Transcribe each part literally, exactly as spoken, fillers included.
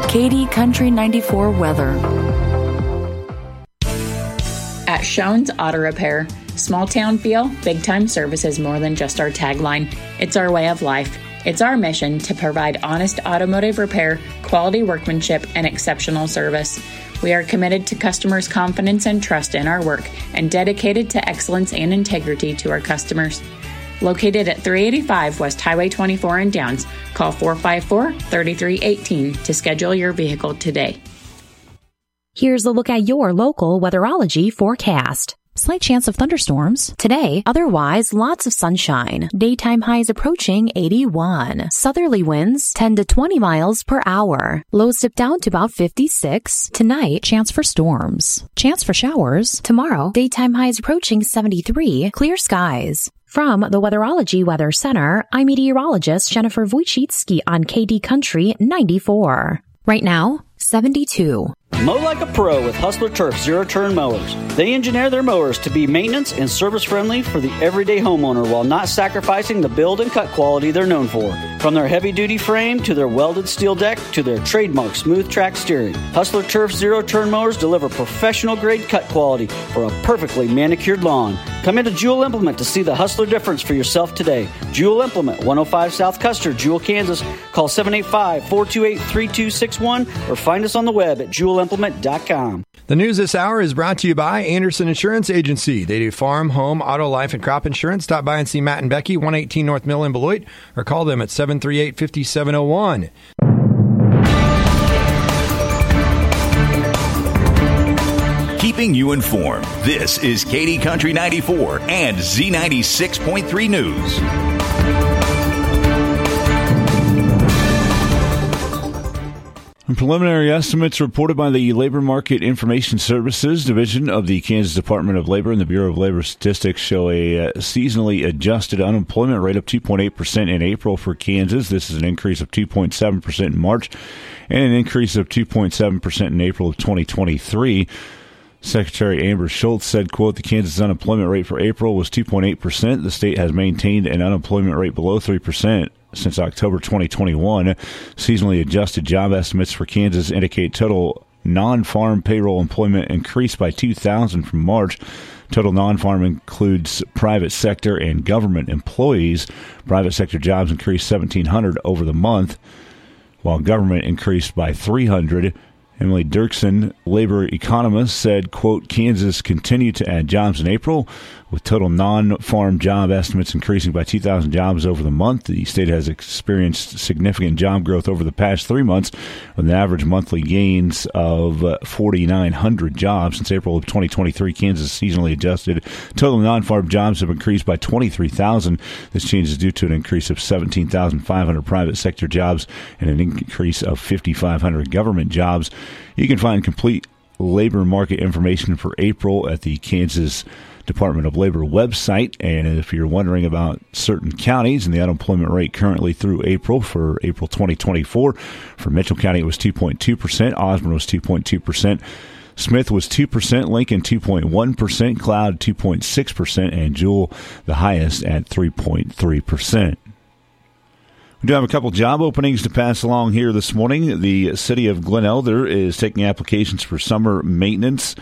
K D Country ninety-four weather. At Schoen's Auto Repair, small town feel, big time service is more than just our tagline. It's our way of life. It's our mission to provide honest automotive repair, quality workmanship, and exceptional service. We are committed to customers' confidence and trust in our work and dedicated to excellence and integrity to our customers. Located at three eighty-five West Highway twenty-four in Downs, call four five four, three three one eight to schedule your vehicle today. Here's a look at your local weatherology forecast. Slight chance of thunderstorms today, otherwise lots of sunshine. Daytime highs approaching eighty-one. Southerly winds ten to twenty miles per hour. Lows dip down to about fifty-six. Tonight, chance for storms. Chance for showers. Tomorrow, daytime highs approaching seventy-three. Clear skies. From the Weatherology Weather Center, I'm meteorologist Jennifer Wojcicki on K D Country ninety-four. Right now, seventy-two. Mow like a pro with Hustler Turf zero-turn mowers. They engineer their mowers to be maintenance and service-friendly for the everyday homeowner while not sacrificing the build and cut quality they're known for. From their heavy-duty frame to their welded steel deck to their trademark smooth track steering, Hustler Turf zero-turn mowers deliver professional-grade cut quality for a perfectly manicured lawn. Come into Jewel Implement to see the Hustler difference for yourself today. Jewel Implement, one oh five South Custer, Jewel, Kansas. Call seven eight five, four two eight, three two six one or find us on the web at jewel implement dot com. The news this hour is brought to you by Anderson Insurance Agency. They do farm, home, auto, life, and crop insurance. Stop by and see Matt and Becky, one eighteen North Mill in Beloit, or call them at seven three eight, five seven zero one. Keeping you informed, this is K D Country ninety-four and Z ninety-six point three News. Preliminary estimates reported by the Labor Market Information Services Division of the Kansas Department of Labor and the Bureau of Labor Statistics show a uh, seasonally adjusted unemployment rate of two point eight percent in April for Kansas. This is an increase of two point seven percent in March and an increase of two point seven percent in April of twenty twenty-three. Secretary Amber Schultz said, quote, the Kansas unemployment rate for April was two point eight percent. The state has maintained an unemployment rate below three percent since October twenty twenty-one. Seasonally adjusted job estimates for Kansas indicate total non-farm payroll employment increased by two thousand from March. Total non-farm includes private sector and government employees. Private sector jobs increased seventeen hundred over the month, while government increased by three hundred. Emily Dirksen, labor economist, said, quote, Kansas continued to add jobs in April, with total non-farm job estimates increasing by two thousand jobs over the month. The state has experienced significant job growth over the past three months, with an average monthly gains of forty-nine hundred jobs. Since April of twenty twenty-three, Kansas seasonally adjusted total non-farm jobs have increased by twenty-three thousand. This change is due to an increase of seventeen thousand five hundred private sector jobs and an increase of five thousand five hundred government jobs. You can find complete labor market information for April at the Kansas Department of Labor website. And if you're wondering about certain counties and the unemployment rate currently through April for April twenty twenty-four, for Mitchell County it was two point two percent, Osborne was two point two percent, Smith was two percent, Lincoln two point one percent, Cloud two point six percent, and Jewel the highest at three point three percent. We do have a couple job openings to pass along here this morning. The city of Glen Elder is taking applications for summer maintenance.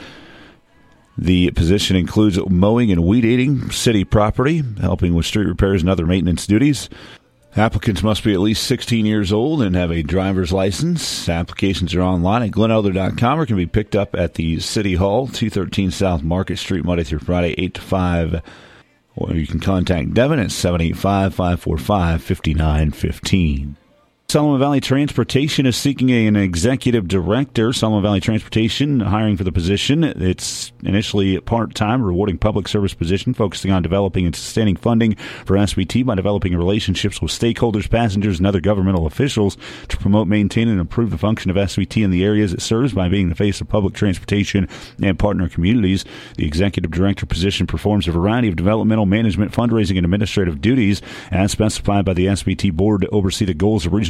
The position includes mowing and weed eating city property, helping with street repairs and other maintenance duties. Applicants must be at least sixteen years old and have a driver's license. Applications are online at glen elder dot com or can be picked up at the City Hall, two thirteen South Market Street, Monday through Friday, eight to five. Or you can contact Devin at seven eight five, five four five, five nine one five. Solomon Valley Transportation is seeking an executive director. Solomon Valley Transportation hiring for the position. It's initially a part-time, rewarding public service position, focusing on developing and sustaining funding for S V T by developing relationships with stakeholders, passengers, and other governmental officials to promote, maintain, and improve the function of S V T in the areas it serves by being the face of public transportation and partner communities. The executive director position performs a variety of developmental, management, fundraising, and administrative duties as specified by the S V T board to oversee the goals of regional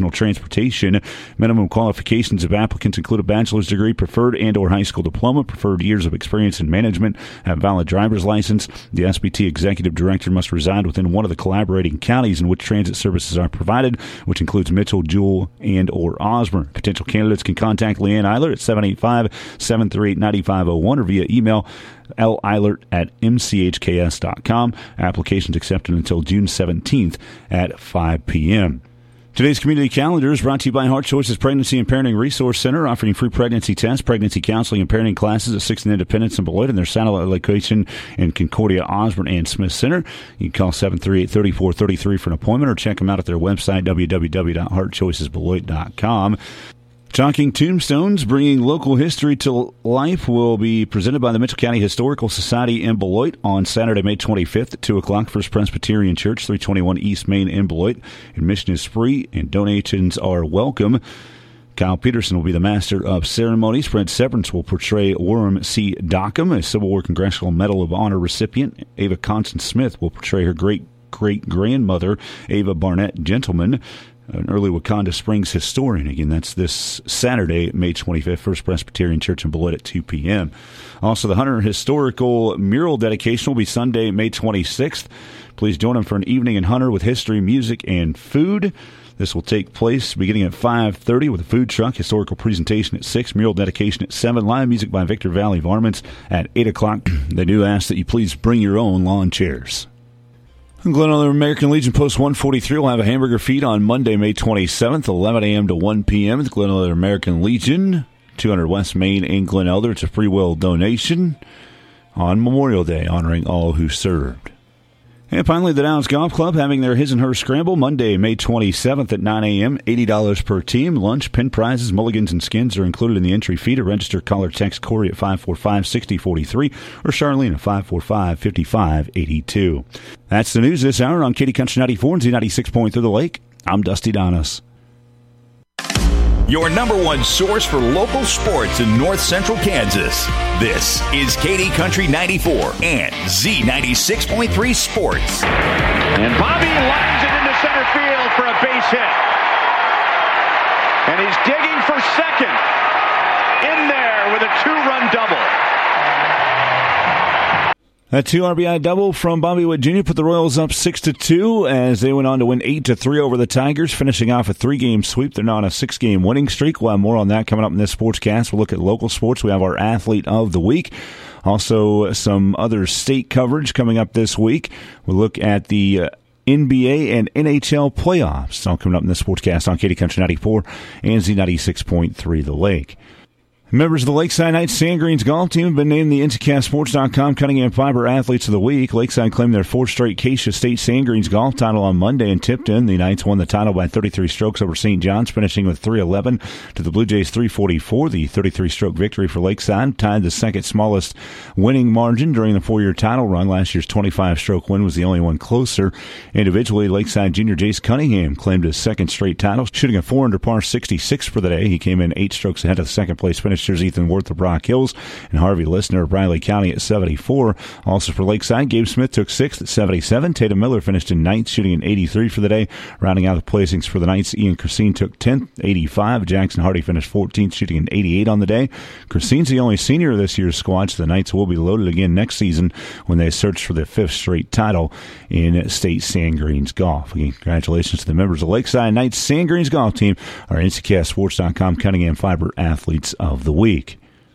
personal transportation. Minimum qualifications of applicants include a bachelor's degree, preferred and or high school diploma, preferred years of experience in management, have valid driver's license. The S B T executive director must reside within one of the collaborating counties in which transit services are provided, which includes Mitchell, Jewell, and or Osborne. Potential candidates can contact Leanne Eilert at seven eight five, seven three eight, nine five zero one or via email l eilert at m c h k s dot com. Applications accepted until June seventeenth at five p.m. Today's community calendar is brought to you by Heart Choices Pregnancy and Parenting Resource Center, offering free pregnancy tests, pregnancy counseling, and parenting classes at sixth and Independence in Beloit and their satellite location in Concordia, Osborne, and Smith Center. You can call seven three eight, three four three three for an appointment or check them out at their website, w w w dot heart choices beloit dot com. Talking Tombstones, bringing local history to life, will be presented by the Mitchell County Historical Society in Beloit on Saturday, May twenty-fifth at two o'clock. First Presbyterian Church, three twenty-one East Main in Beloit. Admission is free and donations are welcome. Kyle Peterson will be the master of ceremonies. Brent Severance will portray Worm C. Dockham, a Civil War Congressional Medal of Honor recipient. Ava Constance Smith will portray her great-great-grandmother, Ava Barnett Gentleman, an early Wakanda Springs historian. Again, that's this Saturday, May twenty-fifth, First Presbyterian Church in Beloit at two p.m. Also, the Hunter Historical Mural dedication will be Sunday, May twenty-sixth. Please join them for an evening in Hunter with history, music, and food. This will take place beginning at five thirty with a food truck, historical presentation at six, mural dedication at seven, live music by Victor Valley Varmints at eight o'clock. They do ask that you please bring your own lawn chairs. Glen American Legion Post one forty-three will have a hamburger feed on Monday, May twenty-seventh, eleven a.m. to one p.m. at the Glen American Legion, two hundred West Main in Glen Elder. It's a free will donation on Memorial Day, honoring all who served. And finally, the Downs Golf Club having their His and Her Scramble Monday, May twenty-seventh at nine a.m., eighty dollars per team. Lunch, pin prizes, mulligans, and skins are included in the entry fee. To register, call or text Corey at five four five, six zero four three or Charlene at five four five, five five eight two. That's the news this hour on Katy Country ninety-four and Z ninety-six point three The Lake. I'm Dusty Donis. Your number one source for local sports in north central Kansas. This is Katy Country ninety-four and Z ninety-six point three Sports. And Bobby lines it into center field for a base hit. And he's digging for second. In there with a two-run double. That two R B I double from Bobby Witt Junior put the Royals up six to two as they went on to win eight to three over the Tigers, finishing off a three-game sweep. They're now on a six-game winning streak. We'll have more on that coming up in this sportscast. We'll look at local sports. We have our Athlete of the Week. Also, some other state coverage coming up this week. We'll look at the uh, N B A and N H L playoffs. It's all coming up in this sportscast on Katy Country ninety-four and Z ninety-six point three The Lake. Members of the Lakeside Knights Sand Greens golf team have been named the N C C A S Sports dot com Cunningham Fiber Athletes of the Week. Lakeside claimed their fourth straight Acacia State Sand Greens golf title on Monday in Tipton. The Knights won the title by thirty-three strokes over Saint John's, finishing with three eleven to the Blue Jays three forty-four. The thirty-three stroke victory for Lakeside tied the second smallest winning margin during the four-year title run. Last year's twenty-five stroke win was the only one closer. Individually, Lakeside junior Jace Cunningham claimed his second straight title, shooting a four under par sixty-six for the day. He came in eight strokes ahead of second-place finishers Ethan Worth of Rock Hills and Harvey Listener of Riley County at seventy-four. Also for Lakeside, Gabe Smith took sixth at seventy-seven. Tatum Miller finished in ninth, shooting an eighty-three for the day. Rounding out the placings for the Knights, Ian Christine took tenth, eighty-five. Jackson Hardy finished fourteenth, shooting an eighty-eight on the day. Christine's the only senior of this year's squad, so the Knights will be loaded again next season when they search for the fifth straight title in State Sand Greens golf. Again, congratulations to the members of Lakeside Knights Sand Greens golf team, our N C C A S Sports dot com Cunningham Fiber Athletes of the Week.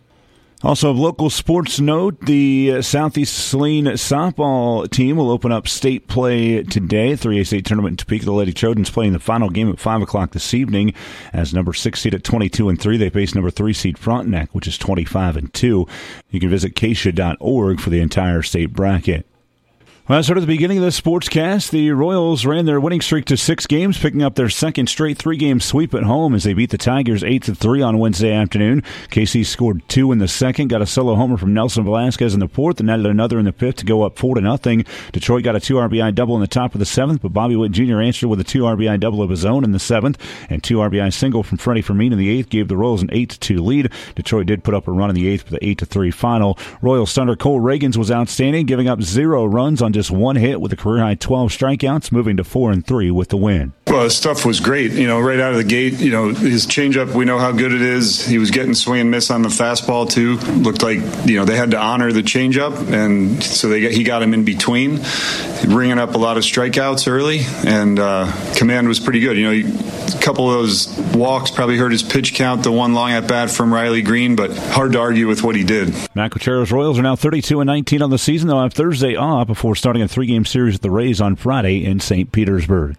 Also, of local sports note, the Southeast Saline softball team will open up state play today. three A state tournament in Topeka. The Lady Trojans playing the final game at five o'clock this evening as number six seed at twenty-two and three. They face number three seed Frontenac, which is twenty-five and two. You can visit Acacia dot org for the entire state bracket. Well, as sort of the beginning of this sportscast, the Royals ran their winning streak to six games, picking up their second straight three-game sweep at home as they beat the Tigers eight to three on Wednesday afternoon. K C scored two in the second, got a solo homer from Nelson Velasquez in the fourth, and added another in the fifth to go up four to nothing. Detroit got a two R B I double in the top of the seventh, but Bobby Witt Junior answered with a two R B I double of his own in the seventh, and two R B I single from Freddie Fermin in the eighth gave the Royals an eight to two lead. Detroit did put up a run in the eighth for the eight to three final. Royals starter Cole Reagans was outstanding, giving up zero runs on on just one hit with a career-high twelve strikeouts, moving to four and three with the win. Well, his stuff was great. You know, right out of the gate, you know, his changeup, we know how good it is. He was getting swing and miss on the fastball, too. Looked like, you know, they had to honor the changeup, and so they got, he got him in between, ringing up a lot of strikeouts early, and uh, command was pretty good. You know, a couple of those walks probably hurt his pitch count, the one long at bat from Riley Green, but hard to argue with what he did. Matt Quachero's Royals are now thirty-two and nineteen on the season. They'll have Thursday off before starting a three-game series with the Rays on Friday in Saint Petersburg.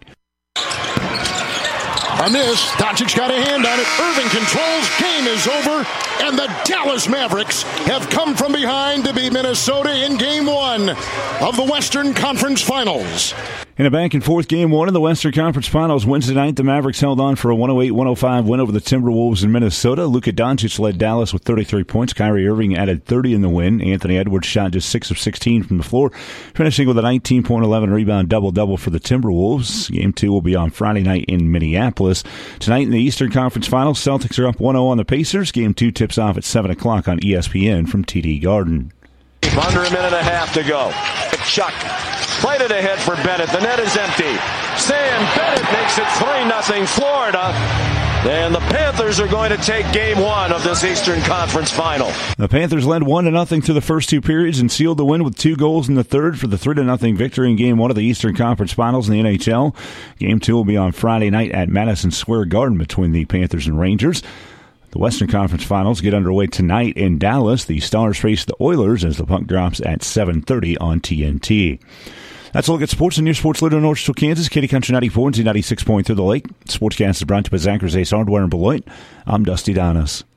A miss. Doncic got a hand on it. Irving controls. Game is over. And the Dallas Mavericks have come from behind to beat Minnesota in Game one of the Western Conference Finals. In a back-and-forth Game one of the Western Conference Finals Wednesday night, the Mavericks held on for a one oh eight one oh five win over the Timberwolves in Minnesota. Luka Doncic led Dallas with thirty-three points. Kyrie Irving added thirty in the win. Anthony Edwards shot just six of sixteen from the floor, finishing with a nineteen point eleven rebound double-double for the Timberwolves. Game two will be on Friday night in Minneapolis. Tonight in the Eastern Conference Finals, Celtics are up one oh on the Pacers. Game two tips off at seven o'clock on E S P N from T D Garden. Under a minute and a half to go. Chuck played it ahead for Bennett. The net is empty. Sam Bennett makes it three nothing Florida. And the Panthers are going to take game one of this Eastern Conference Final. The Panthers led one to nothing through the first two periods and sealed the win with two goals in the third for the three to nothing victory in game one of the Eastern Conference Finals in the N H L. Game two will be on Friday night at Madison Square Garden between the Panthers and Rangers. The Western Conference Finals get underway tonight in Dallas. The Stars face the Oilers as the puck drops at seven thirty on T N T. That's a look at sports and your sports leader in North Central Kansas, Katy Country ninety-four and Z ninety-six point three The Lake. Sportscast is brought to you by Zachary Ace Hardware in Beloit. I'm Dusty Donis.